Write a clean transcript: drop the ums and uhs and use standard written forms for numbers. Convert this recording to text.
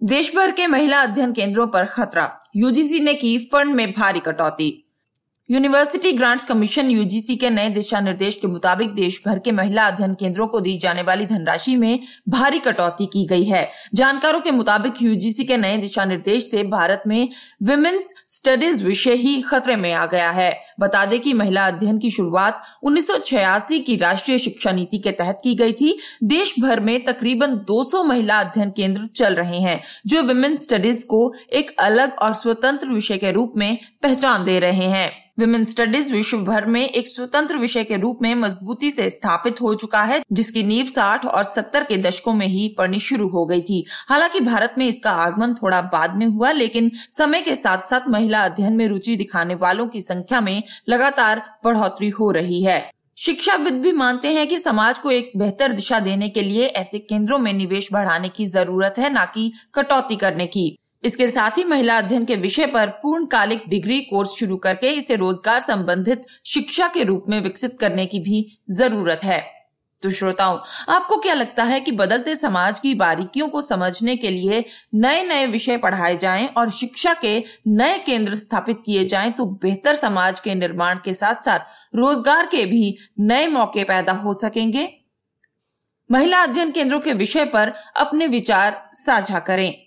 देश भर के महिला अध्ययन केंद्रों पर खतरा, यूजीसी ने की फंड में भारी कटौती। यूनिवर्सिटी ग्रांट्स कमीशन यूजीसी के नए दिशा निर्देश के मुताबिक देश भर के महिला अध्ययन केंद्रों को दी जाने वाली धनराशि में भारी कटौती की गई है। जानकारों के मुताबिक यूजीसी के नए दिशा निर्देश से भारत में विमेन्स स्टडीज विषय ही खतरे में आ गया है। बता दें कि महिला अध्ययन की शुरुआत 1986 की राष्ट्रीय शिक्षा नीति के तहत की गई थी। देश भर में तकरीबन 200 महिला अध्ययन केंद्र चल रहे हैं जो विमेन्स स्टडीज को एक अलग और स्वतंत्र विषय के रूप में पहचान दे रहे हैं। विमेन्स स्टडीज विश्व भर में एक स्वतंत्र विषय के रूप में मजबूती से स्थापित हो चुका है, जिसकी नींव 60 और 70 के दशकों में ही पड़नी शुरू हो गई थी। हालांकि भारत में इसका आगमन थोड़ा बाद में हुआ, लेकिन समय के साथ साथ महिला अध्ययन में रुचि दिखाने वालों की संख्या में लगातार बढ़ोतरी हो रही है। शिक्षाविद भी मानते हैं कि समाज को एक बेहतर दिशा देने के लिए ऐसे केंद्रों में निवेश बढ़ाने की जरूरत है, न कि कटौती करने की। इसके साथ ही महिला अध्ययन के विषय पर पूर्णकालिक डिग्री कोर्स शुरू करके इसे रोजगार संबंधित शिक्षा के रूप में विकसित करने की भी जरूरत है। तो श्रोताओं, आपको क्या लगता है कि बदलते समाज की बारीकियों को समझने के लिए नए नए विषय पढ़ाए जाएं और शिक्षा के नए केंद्र स्थापित किए जाएं तो बेहतर समाज के निर्माण के साथ साथ रोजगार के भी नए मौके पैदा हो सकेंगे? महिला अध्ययन केंद्रों के विषय पर अपने विचार साझा करें।